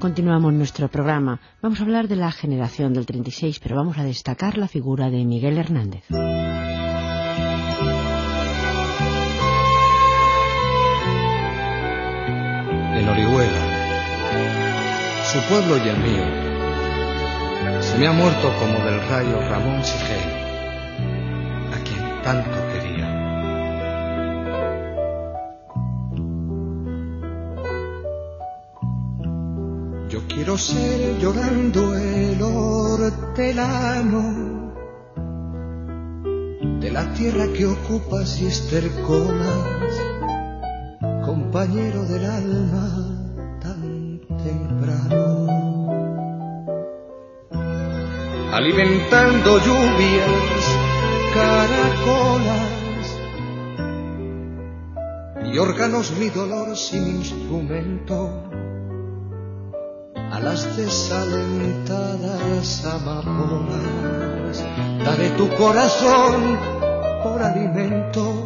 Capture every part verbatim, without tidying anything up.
Continuamos nuestro programa. Vamos a hablar de la generación del treinta y seis, pero vamos a destacar la figura de Miguel Hernández. En Orihuela, su pueblo y el mío, se me ha muerto como del rayo Ramón Sigel, a quien tanto quería. Yo quiero ser llorando el hortelano de la tierra que ocupas y esterconas, compañero del alma tan temprano, alimentando lluvias, caracolas y órganos mi dolor sin instrumento, a las desalentadas amapolas daré tu corazón por alimento.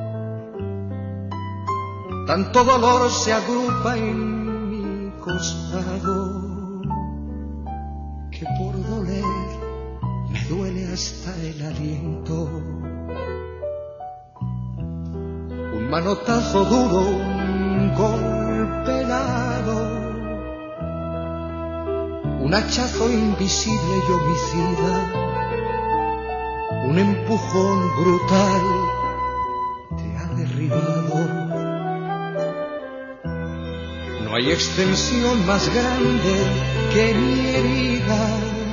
Tanto dolor se agrupa en mi costado que por doler me duele hasta el aliento. Un manotazo duro, un golpe helado, un hachazo invisible y homicida, un empujón brutal te ha derribado. No hay extensión más grande que mi herida.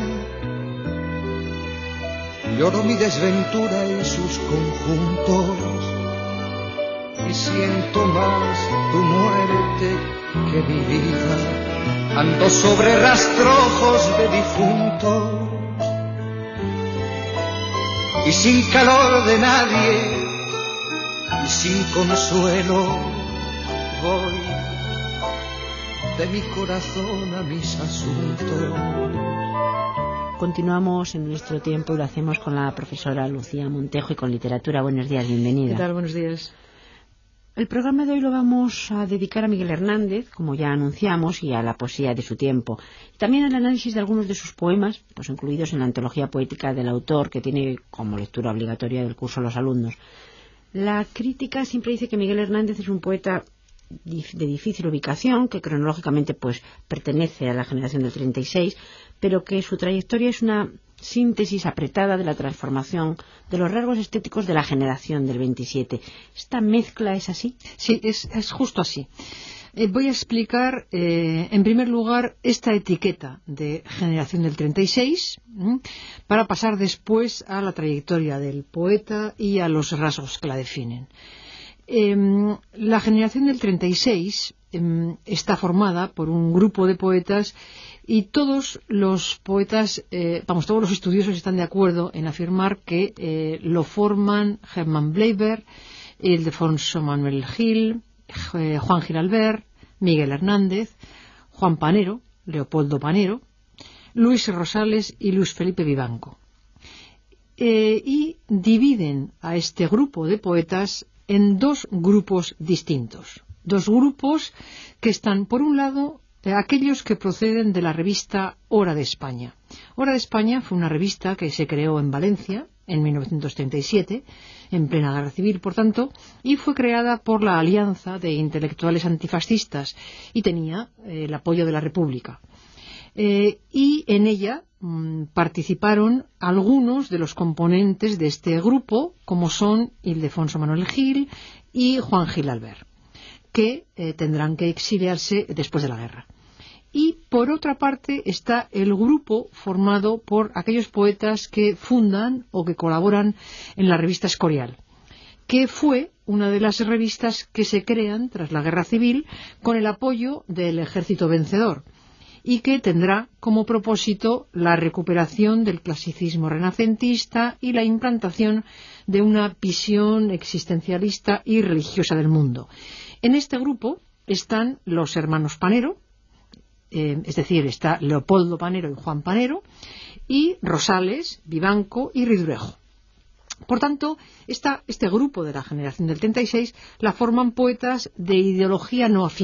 Lloro mi desventura en sus conjuntos y siento más tu muerte que mi vida. Ando sobre rastrojos de difuntos y sin calor de nadie y sin consuelo voy de mi corazón a mis asuntos. Continuamos en nuestro tiempo y lo hacemos con la profesora Lucía Montejo y con literatura. Buenos días, bienvenida. ¿Qué tal? Buenos días. El programa de hoy lo vamos a dedicar a Miguel Hernández, como ya anunciamos, y a la poesía de su tiempo. También al análisis de algunos de sus poemas, pues incluidos en la antología poética del autor, que tiene como lectura obligatoria del curso los alumnos. La crítica siempre dice que Miguel Hernández es un poeta de difícil ubicación, que cronológicamente pues pertenece a la generación del treinta y seis, pero que su trayectoria es una síntesis apretada de la transformación de los rasgos estéticos de la generación del veintisiete. ¿Esta mezcla es así? Sí, es, es justo así. Eh, voy a explicar, eh, en primer lugar, esta etiqueta de generación del treinta y seis, ¿m? para pasar después a la trayectoria del poeta y a los rasgos que la definen. Eh, la generación del treinta y seis eh, está formada por un grupo de poetas y todos los poetas, eh, vamos, todos los estudiosos están de acuerdo en afirmar que eh, lo forman Hermann Bleiber, Ildefonso Manuel Gil, eh, Juan Giralbert, Miguel Hernández, Juan Panero, Leopoldo Panero, Luis Rosales y Luis Felipe Vivanco. Eh, y dividen a este grupo de poetas en dos grupos distintos. Dos grupos que están, por un lado, aquellos que proceden de la revista Hora de España. Hora de España fue una revista que se creó en Valencia en mil novecientos treinta y siete, en plena guerra civil, por tanto, y fue creada por la Alianza de Intelectuales Antifascistas y tenía eh, el apoyo de la República. Eh, y en ella mmm, participaron algunos de los componentes de este grupo, como son Ildefonso Manuel Gil y Juan Giralbert, que eh, tendrán que exiliarse después de la guerra. Y por otra parte está el grupo formado por aquellos poetas que fundan o que colaboran en la revista Escorial, que fue una de las revistas que se crean tras la guerra civil con el apoyo del ejército vencedor y que tendrá como propósito la recuperación del clasicismo renacentista y la implantación de una visión existencialista y religiosa del mundo. En este grupo están los hermanos Panero, eh, es decir, está Leopoldo Panero y Juan Panero, y Rosales, Vivanco y Ridruejo. Por tanto, esta, este grupo de la generación del treinta y seis la forman poetas de ideología no afín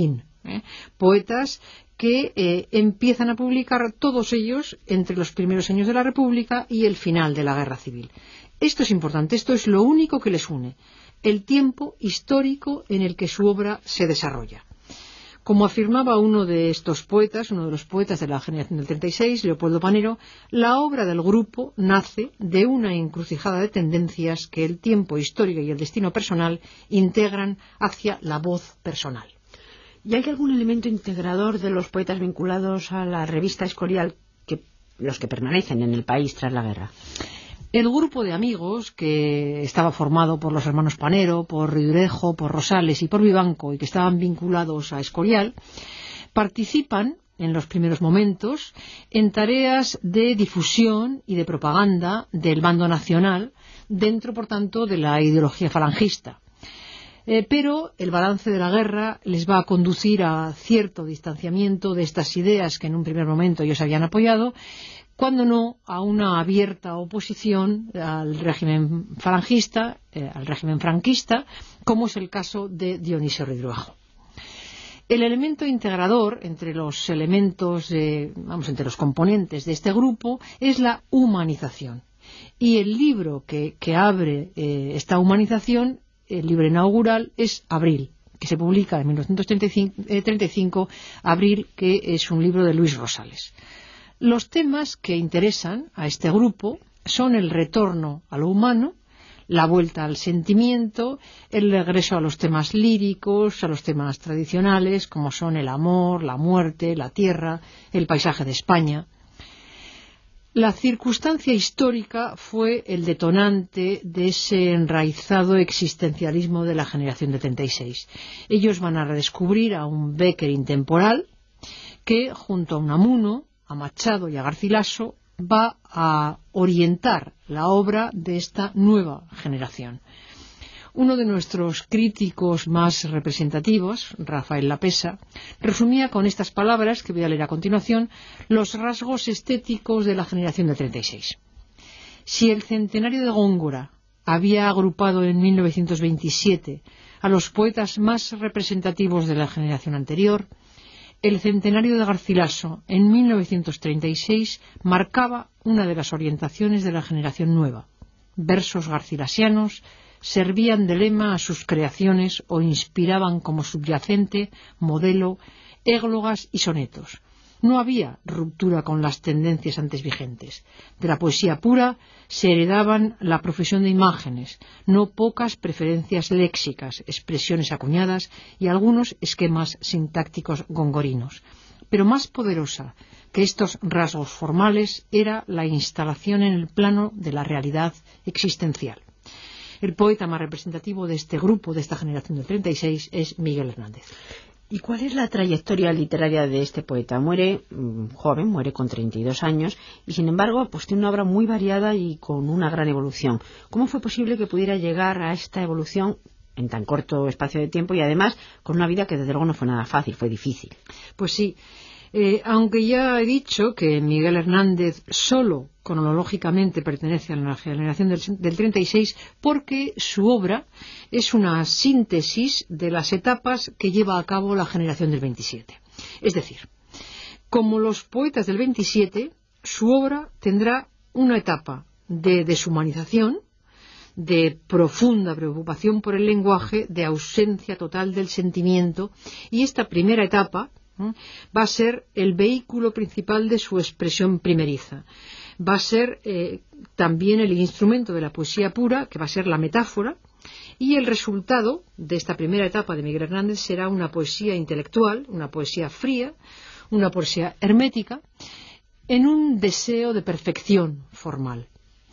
¿eh? Poetas que eh, empiezan a publicar todos ellos entre los primeros años de la República y el final de la Guerra Civil. Esto es importante, esto es lo único que les une, el tiempo histórico en el que su obra se desarrolla. Como afirmaba uno de estos poetas, uno de los poetas de la generación del treinta y seis, Leopoldo Panero, la obra del grupo nace de una encrucijada de tendencias que el tiempo histórico y el destino personal integran hacia la voz personal. ¿Y hay algún elemento integrador de los poetas vinculados a la revista Escorial, que los que permanecen en el país tras la guerra? El grupo de amigos, que estaba formado por los hermanos Panero, por Ridurejo, por Rosales y por Vivanco, y que estaban vinculados a Escorial, participan en los primeros momentos en tareas de difusión y de propaganda del bando nacional, dentro, por tanto, de la ideología falangista. Eh, pero el balance de la guerra les va a conducir a cierto distanciamiento de estas ideas que en un primer momento ellos habían apoyado, cuando no a una abierta oposición al régimen falangista, eh, al régimen franquista, como es el caso de Dionisio Ridruejo. El elemento integrador entre los elementos, de, vamos, entre los componentes de este grupo es la humanización. Y el libro que, que abre eh, esta humanización, el libro inaugural, es Abril, que se publica en mil novecientos treinta y cinco, Abril, que es un libro de Luis Rosales. Los temas que interesan a este grupo son el retorno a lo humano, la vuelta al sentimiento, el regreso a los temas líricos, a los temas tradicionales, como son el amor, la muerte, la tierra, el paisaje de España. La circunstancia histórica fue el detonante de ese enraizado existencialismo de la generación de treinta y seis. Ellos van a redescubrir a un Bécquer intemporal que, junto a Unamuno, a Machado y a Garcilaso, va a orientar la obra de esta nueva generación. Uno de nuestros críticos más representativos, Rafael Lapesa, resumía con estas palabras, que voy a leer a continuación, los rasgos estéticos de la generación de treinta y seis. Si el centenario de Góngora había agrupado en mil novecientos veintisiete a los poetas más representativos de la generación anterior, el centenario de Garcilaso en mil novecientos treinta y seis marcaba una de las orientaciones de la generación nueva. Versos garcilasianos servían de lema a sus creaciones o inspiraban como subyacente, modelo, églogas y sonetos. No había ruptura con las tendencias antes vigentes. De la poesía pura se heredaban la profesión de imágenes, no pocas preferencias léxicas, expresiones acuñadas y algunos esquemas sintácticos gongorinos. Pero más poderosa que estos rasgos formales era la instalación en el plano de la realidad existencial. El poeta más representativo de este grupo, de esta generación del treinta y seis, es Miguel Hernández. ¿Y cuál es la trayectoria literaria de este poeta? Muere mmm, joven, muere con treinta y dos años, y sin embargo pues tiene una obra muy variada y con una gran evolución. ¿Cómo fue posible que pudiera llegar a esta evolución en tan corto espacio de tiempo y además con una vida que desde luego no fue nada fácil, fue difícil? Pues sí, eh, aunque ya he dicho que Miguel Hernández solo cronológicamente pertenece a la generación del, del treinta y seis, porque su obra es una síntesis de las etapas que lleva a cabo la generación del veintisiete. Es decir, como los poetas del veintisiete, su obra tendrá una etapa de deshumanización, de profunda preocupación por el lenguaje, de ausencia total del sentimiento, y esta primera etapa ¿eh? va a ser el vehículo principal de su expresión primeriza. Va a ser eh, también el instrumento de la poesía pura, que va a ser la metáfora, y el resultado de esta primera etapa de Miguel Hernández será una poesía intelectual, una poesía fría, una poesía hermética, en un deseo de perfección formal.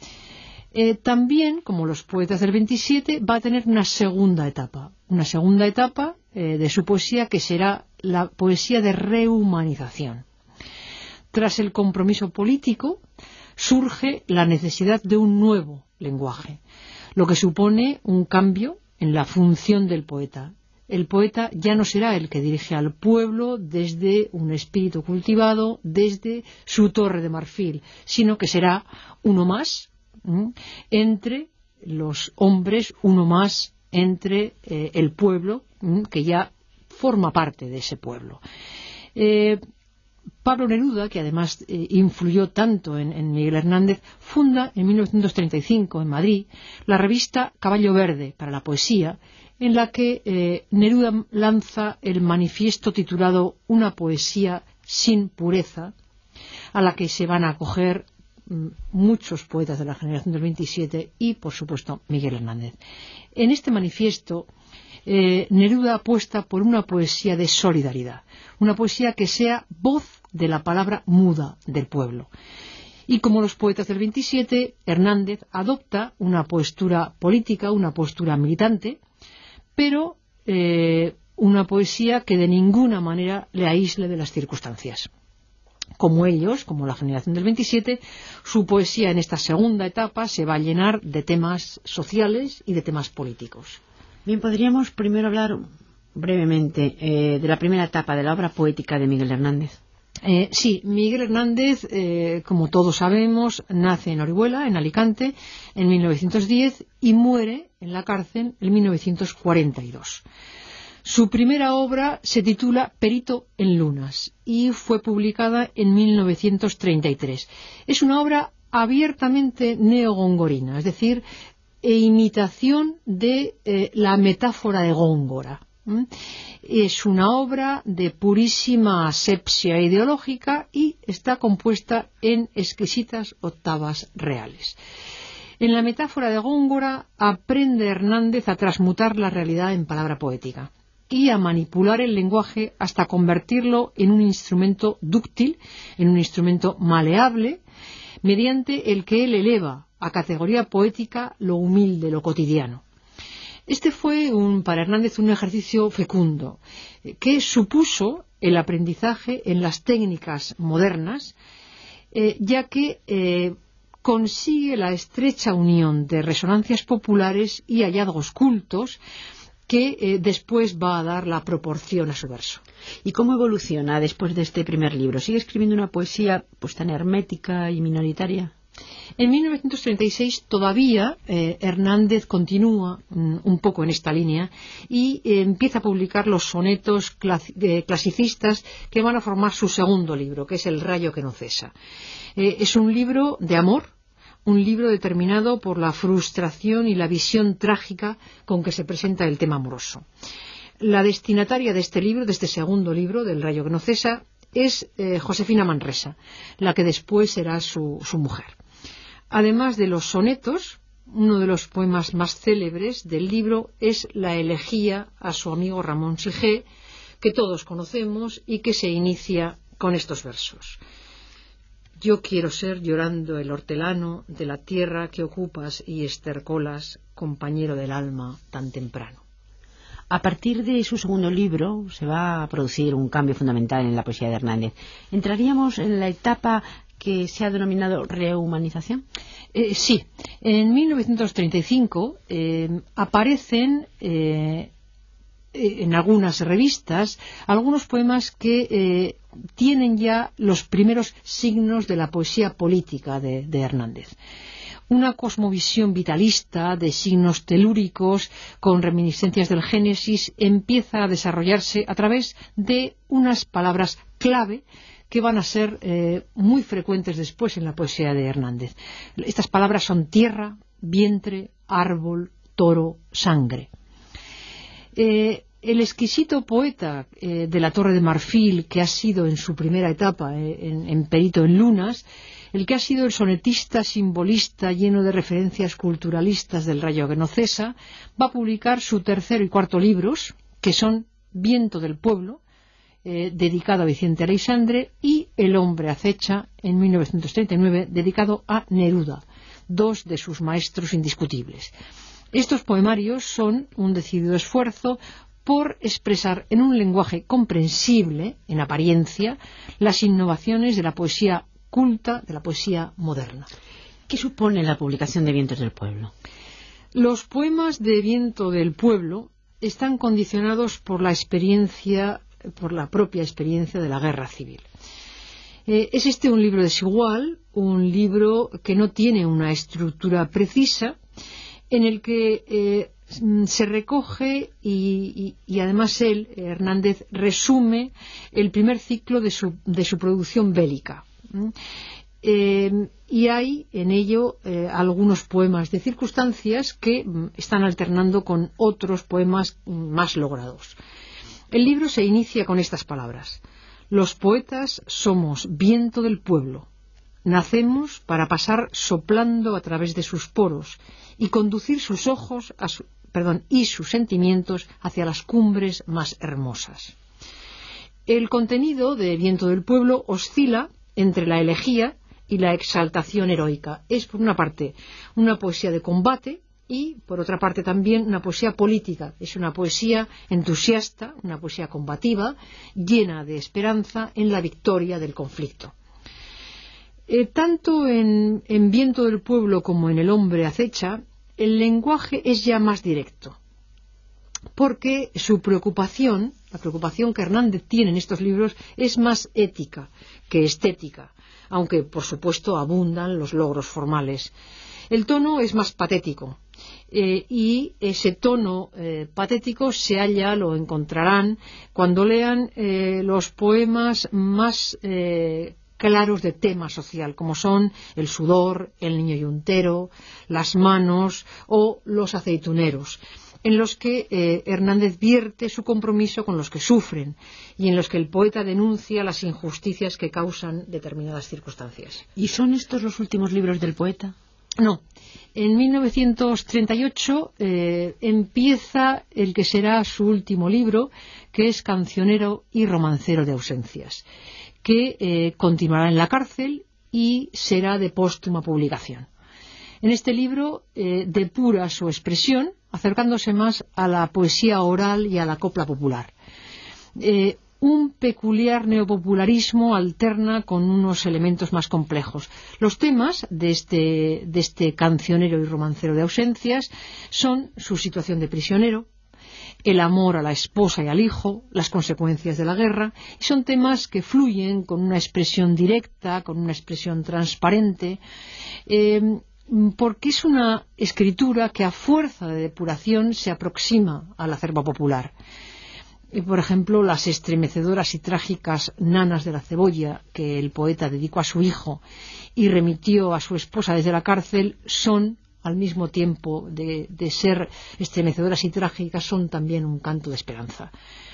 Eh, también, como los poetas del veintisiete, va a tener una segunda etapa, una segunda etapa eh, de su poesía que será la poesía de rehumanización. Tras el compromiso político, surge la necesidad de un nuevo lenguaje, lo que supone un cambio en la función del poeta. El poeta ya no será el que dirige al pueblo desde un espíritu cultivado, desde su torre de marfil, sino que será uno más ¿m? entre los hombres, uno más entre eh, el pueblo, ¿m? que ya forma parte de ese pueblo. Eh, Pablo Neruda, que además eh, influyó tanto en, en Miguel Hernández, funda en mil novecientos treinta y cinco en Madrid la revista Caballo Verde para la poesía, en la que eh, Neruda lanza el manifiesto titulado Una poesía sin pureza, a la que se van a acoger mm, muchos poetas de la generación del veintisiete y, por supuesto, Miguel Hernández. En este manifiesto, eh, Neruda apuesta por una poesía de solidaridad, una poesía que sea voz de la palabra muda del pueblo. Y como los poetas del veintisiete, Hernández adopta una postura política, una postura militante, pero eh, una poesía que de ninguna manera le aísle de las circunstancias. Como ellos, como la generación del veintisiete, su poesía en esta segunda etapa se va a llenar de temas sociales y de temas políticos. Bien, podríamos primero hablar brevemente eh, de la primera etapa de la obra poética de Miguel Hernández. Eh, sí, Miguel Hernández, eh, como todos sabemos, nace en Orihuela, en Alicante, en mil novecientos diez y muere en la cárcel en mil novecientos cuarenta y dos. Su primera obra se titula Perito en Lunas y fue publicada en mil novecientos treinta y tres. Es una obra abiertamente neogongorina, es decir, e imitación de eh, la metáfora de Góngora. ¿Mm? Es una obra de purísima asepsia ideológica y está compuesta en exquisitas octavas reales. En la metáfora de Góngora aprende Hernández a transmutar la realidad en palabra poética y a manipular el lenguaje hasta convertirlo en un instrumento dúctil, en un instrumento maleable, mediante el que él eleva a categoría poética lo humilde, lo cotidiano. Este fue un, para Hernández un ejercicio fecundo, que supuso el aprendizaje en las técnicas modernas, eh, ya que eh, consigue la estrecha unión de resonancias populares y hallazgos cultos que eh, después va a dar la proporción a su verso. ¿Y cómo evoluciona después de este primer libro? ¿Sigue escribiendo una poesía pues tan hermética y minoritaria? En mil novecientos treinta y seis todavía eh, Hernández continúa mm, un poco en esta línea y eh, empieza a publicar los sonetos clas eh, clasicistas que van a formar su segundo libro, que es El rayo que no cesa. Eh, es un libro de amor, un libro determinado por la frustración y la visión trágica con que se presenta el tema amoroso. La destinataria de este libro, de este segundo libro, del rayo que no cesa, es eh, Josefina Manresa, la que después será su, su mujer. Además de los sonetos, uno de los poemas más célebres del libro es la elegía a su amigo Ramón Sigé, que todos conocemos y que se inicia con estos versos. Yo quiero ser llorando el hortelano de la tierra que ocupas y estercolas, compañero del alma tan temprano. A partir de su segundo libro se va a producir un cambio fundamental en la poesía de Hernández. ¿Entraríamos en la etapa que se ha denominado rehumanización? Eh, sí. En mil novecientos treinta y cinco eh, aparecen eh, en algunas revistas algunos poemas que eh, tienen ya los primeros signos de la poesía política de, de Hernández. Una cosmovisión vitalista de signos telúricos con reminiscencias del Génesis empieza a desarrollarse a través de unas palabras clave que van a ser eh, muy frecuentes después en la poesía de Hernández. Estas palabras son tierra, vientre, árbol, toro, sangre. Eh, el exquisito poeta eh, de la Torre de Marfil, que ha sido en su primera etapa eh, en, en Perito en Lunas, el que ha sido el sonetista simbolista lleno de referencias culturalistas del rayo que no cesa, va a publicar su tercero y cuarto libros, que son Viento del Pueblo, eh, dedicado a Vicente Aleixandre, y El hombre acecha, en mil novecientos treinta y nueve, dedicado a Neruda, dos de sus maestros indiscutibles. Estos poemarios son un decidido esfuerzo por expresar en un lenguaje comprensible, en apariencia, las innovaciones de la poesía culta, de la poesía moderna. ¿Qué supone la publicación de Vientos del Pueblo? Los poemas de Viento del Pueblo están condicionados por la experiencia, por la propia experiencia de la guerra civil. Eh, es este un libro desigual, un libro que no tiene una estructura precisa, en el que eh, se recoge y, y, y además él, Hernández, resume el primer ciclo de su, de su producción bélica. Eh, y hay en ello eh, algunos poemas de circunstancias que mm, están alternando con otros poemas más logrados. El libro se inicia con estas palabras: los poetas somos viento del pueblo. Nacemos para pasar soplando a través de sus poros y conducir sus ojos a su, perdón, y sus sentimientos hacia las cumbres más hermosas. El contenido de Viento del Pueblo oscila entre la elegía y la exaltación heroica. Es, por una parte, una poesía de combate y, por otra parte, también una poesía política. Es una poesía entusiasta, una poesía combativa, llena de esperanza en la victoria del conflicto. Eh, tanto en, en Viento del Pueblo como en El hombre acecha, el lenguaje es ya más directo, porque su preocupación, la preocupación que Hernández tiene en estos libros, es más ética que estética, aunque por supuesto abundan los logros formales. El tono es más patético, eh, y ese tono eh, patético se halla, lo encontrarán cuando lean eh, los poemas más eh, claros de tema social, como son El sudor, El niño yuntero, Las manos o Los aceituneros, en los que eh, Hernández vierte su compromiso con los que sufren y en los que el poeta denuncia las injusticias que causan determinadas circunstancias. ¿Y son estos los últimos libros del poeta? No. En mil novecientos treinta y ocho eh, empieza el que será su último libro, que es Cancionero y romancero de ausencias, que eh, continuará en la cárcel y será de póstuma publicación. En este libro eh, depura su expresión, acercándose más a la poesía oral y a la copla popular. Eh, un peculiar neopopularismo alterna con unos elementos más complejos. Los temas de este, de este cancionero y romancero de ausencias son su situación de prisionero, el amor a la esposa y al hijo, las consecuencias de la guerra, y son temas que fluyen con una expresión directa, con una expresión transparente, eh, porque es una escritura que a fuerza de depuración se aproxima al acervo popular. Y, por ejemplo, las estremecedoras y trágicas nanas de la cebolla que el poeta dedicó a su hijo y remitió a su esposa desde la cárcel son, al mismo tiempo de, de ser estremecedoras y trágicas, son también un canto de esperanza.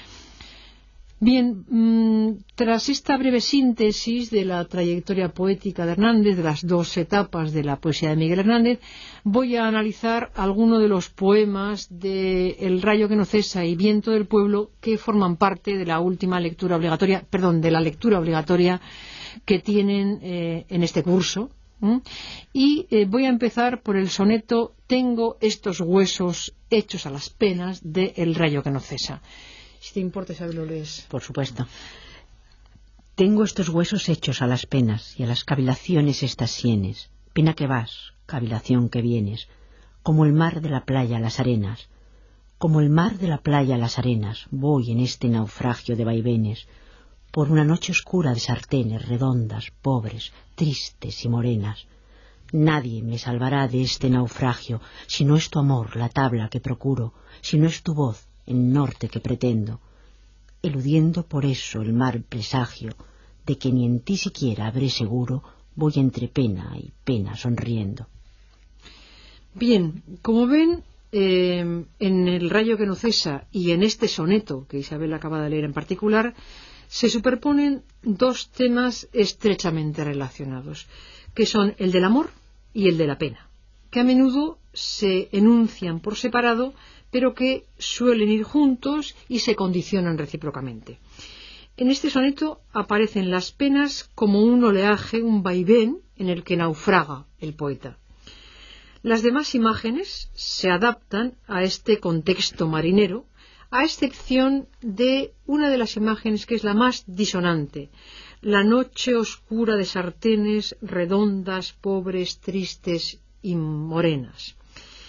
Bien, mmm, tras esta breve síntesis de la trayectoria poética de Hernández, de las dos etapas de la poesía de Miguel Hernández, voy a analizar algunos de los poemas de El rayo que no cesa y Viento del Pueblo que forman parte de la última lectura obligatoria, perdón, de la lectura obligatoria que tienen eh, en este curso. ¿Mm? Y eh, voy a empezar por el soneto Tengo estos huesos hechos a las penas de El rayo que no cesa. Si te importa, Isabel, lo lees. Por supuesto. Tengo estos huesos hechos a las penas y a las cavilaciones estas sienes. Pena que vas, cavilación que vienes, como el mar de la playa a las arenas. Como el mar de la playa a las arenas, voy en este naufragio de vaivenes, por una noche oscura de sartenes redondas, pobres, tristes y morenas. Nadie me salvará de este naufragio, si no es tu amor la tabla que procuro, si no es tu voz el norte que pretendo, eludiendo por eso el mal presagio de que ni en ti siquiera habré seguro, voy entre pena y pena sonriendo. Bien, como ven, eh, en El rayo que no cesa y en este soneto que Isabel acaba de leer en particular, se superponen dos temas estrechamente relacionados, que son el del amor y el de la pena, que a menudo se enuncian por separado, pero que suelen ir juntos y se condicionan recíprocamente. En este soneto aparecen las penas como un oleaje, un vaivén en el que naufraga el poeta. Las demás imágenes se adaptan a este contexto marinero, a excepción de una de las imágenes que es la más disonante, la noche oscura de sartenes redondas, pobres, tristes y morenas.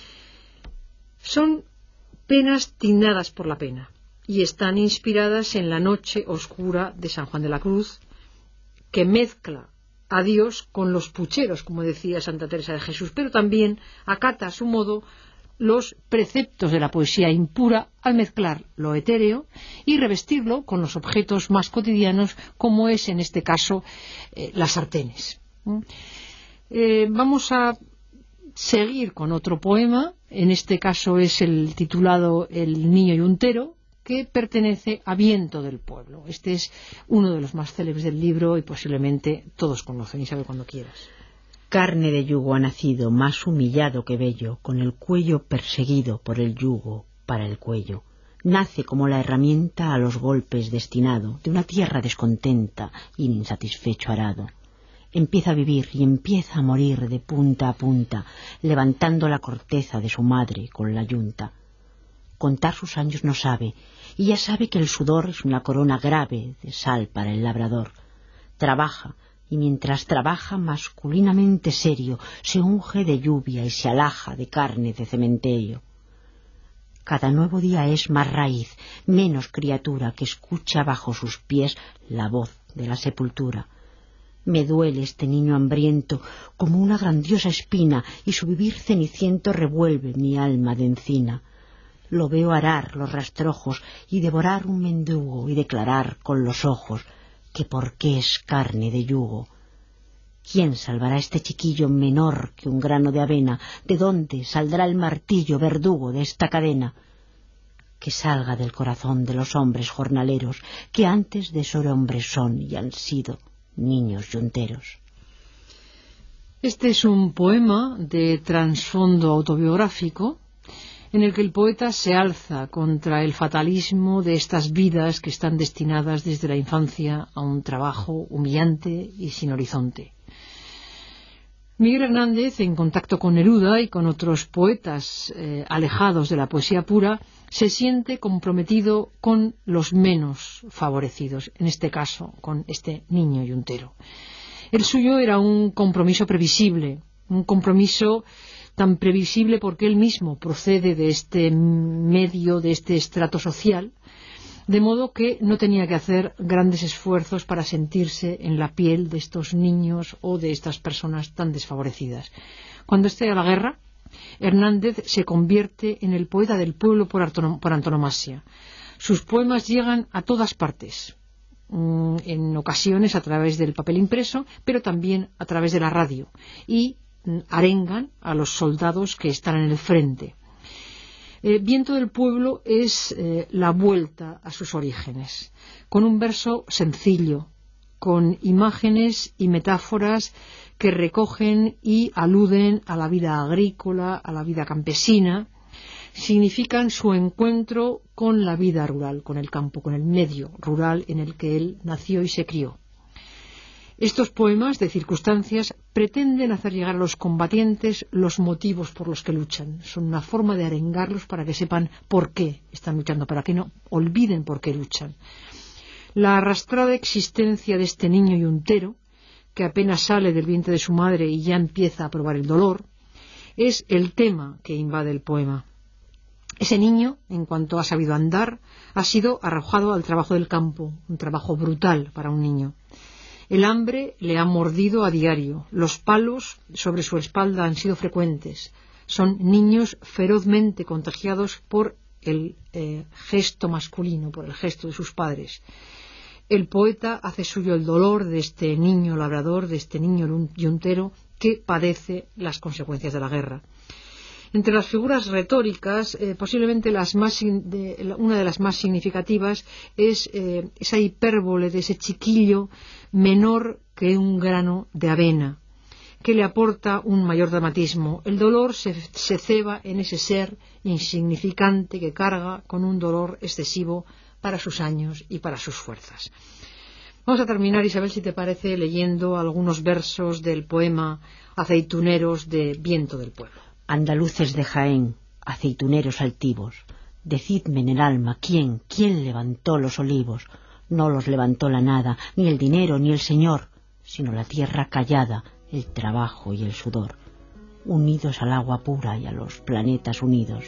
Son penas tiznadas por la pena y están inspiradas en la noche oscura de San Juan de la Cruz, que mezcla a Dios con los pucheros, como decía Santa Teresa de Jesús, pero también acata a su modo los preceptos de la poesía impura al mezclar lo etéreo y revestirlo con los objetos más cotidianos, como es en este caso eh, las sartenes. ¿Mm? Eh, vamos a seguir con otro poema, en este caso es el titulado El niño yuntero, que pertenece a Viento del Pueblo. Este es uno de los más célebres del libro y posiblemente todos conocen. Isabel, cuando quieras. Carne de yugo ha nacido, más humillado que bello, con el cuello perseguido por el yugo para el cuello. Nace como la herramienta a los golpes destinado, de una tierra descontenta y insatisfecho arado. Empieza a vivir y empieza a morir de punta a punta, levantando la corteza de su madre con la yunta. Contar sus años no sabe, y ya sabe que el sudor es una corona grave de sal para el labrador. Trabaja, y mientras trabaja masculinamente serio, se unge de lluvia y se alaja de carne de cementerio. Cada nuevo día es más raíz, menos criatura que escucha bajo sus pies la voz de la sepultura. Me duele este niño hambriento como una grandiosa espina, y su vivir ceniciento revuelve mi alma de encina. Lo veo arar los rastrojos y devorar un mendrugo y declarar con los ojos que por qué es carne de yugo. ¿Quién salvará a este chiquillo menor que un grano de avena? ¿De dónde saldrá el martillo verdugo de esta cadena? Que salga del corazón de los hombres jornaleros, que antes de ser hombres son y han sido niños yunteros. Este es un poema de trasfondo autobiográfico, en el que el poeta se alza contra el fatalismo de estas vidas que están destinadas desde la infancia a un trabajo humillante y sin horizonte. Miguel Hernández, en contacto con Neruda y con otros poetas eh, alejados de la poesía pura, se siente comprometido con los menos favorecidos, en este caso con este niño yuntero. El suyo era un compromiso previsible, un compromiso tan previsible porque él mismo procede de este medio, de este estrato social, de modo que no tenía que hacer grandes esfuerzos para sentirse en la piel de estos niños o de estas personas tan desfavorecidas. Cuando estalla la guerra, Hernández se convierte en el poeta del pueblo por, por antonomasia. Sus poemas llegan a todas partes, en ocasiones a través del papel impreso, pero también a través de la radio, y arengan a los soldados que están en el frente. Eh, Viento del Pueblo es eh, la vuelta a sus orígenes, con un verso sencillo, con imágenes y metáforas que recogen y aluden a la vida agrícola, a la vida campesina, significan su encuentro con la vida rural, con el campo, con el medio rural en el que él nació y se crió. Estos poemas de circunstancias pretenden hacer llegar a los combatientes los motivos por los que luchan. Son una forma de arengarlos para que sepan por qué están luchando, para que no olviden por qué luchan. La arrastrada existencia de este niño yuntero, que apenas sale del vientre de su madre y ya empieza a probar el dolor, es el tema que invade el poema. Ese niño, en cuanto ha sabido andar, ha sido arrojado al trabajo del campo, un trabajo brutal para un niño. El hambre le ha mordido a diario, los palos sobre su espalda han sido frecuentes. Son niños ferozmente contagiados por el eh, gesto masculino, por el gesto de sus padres. El poeta hace suyo el dolor de este niño labrador, de este niño yuntero que padece las consecuencias de la guerra. Entre las figuras retóricas, eh, posiblemente las más de, una de las más significativas es eh, esa hipérbole de ese chiquillo menor que un grano de avena, que le aporta un mayor dramatismo. El dolor se, se ceba en ese ser insignificante que carga con un dolor excesivo para sus años y para sus fuerzas. Vamos a terminar, Isabel, si te parece, leyendo algunos versos del poema Aceituneros de Viento del Pueblo. Andaluces de Jaén, aceituneros altivos, decidme en el alma quién, quién levantó los olivos. No los levantó la nada, ni el dinero, ni el señor, sino la tierra callada, el trabajo y el sudor, unidos al agua pura y a los planetas unidos.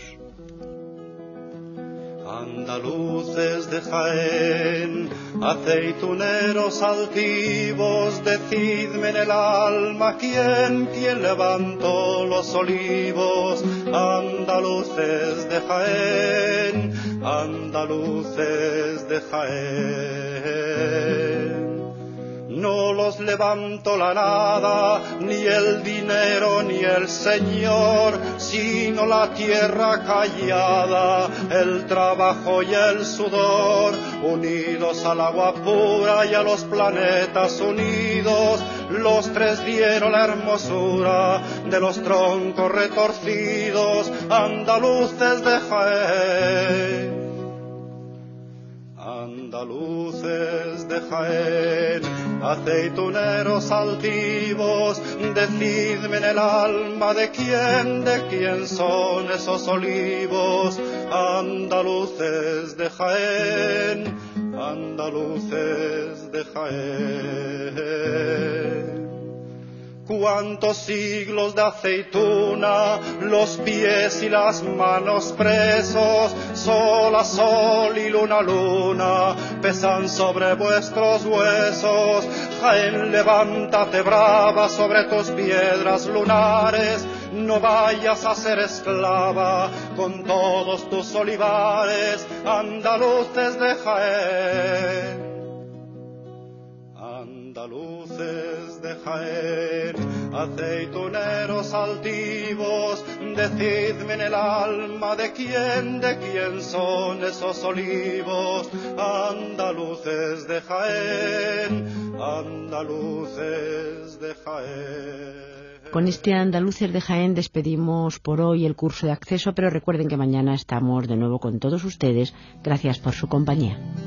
Andaluces de Jaén, aceituneros altivos, decidme en el alma quién, quién levantó los olivos. andaluces de Jaén, andaluces de Jaén. No los levanto la nada, ni el dinero, ni el Señor, sino la tierra callada, el trabajo y el sudor, unidos al agua pura y a los planetas unidos, los tres dieron la hermosura de los troncos retorcidos, andaluces de Jaén. Andaluces de Jaén, aceituneros altivos, decidme en el alma de quién, de quién son esos olivos. Andaluces de Jaén, andaluces de Jaén. Cuántos siglos de aceituna, los pies y las manos presos, sol a sol y luna a luna, pesan sobre vuestros huesos. Jaén, levántate brava sobre tus piedras lunares, no vayas a ser esclava con todos tus olivares, andaluces de Jaén. Andaluces de Jaén, aceituneros altivos, decidme en el alma de quién, de quién son esos olivos. Andaluces de Jaén, andaluces de Jaén. Con este Andaluces de Jaén despedimos por hoy el curso de acceso, pero recuerden que mañana estamos de nuevo con todos ustedes. Gracias por su compañía.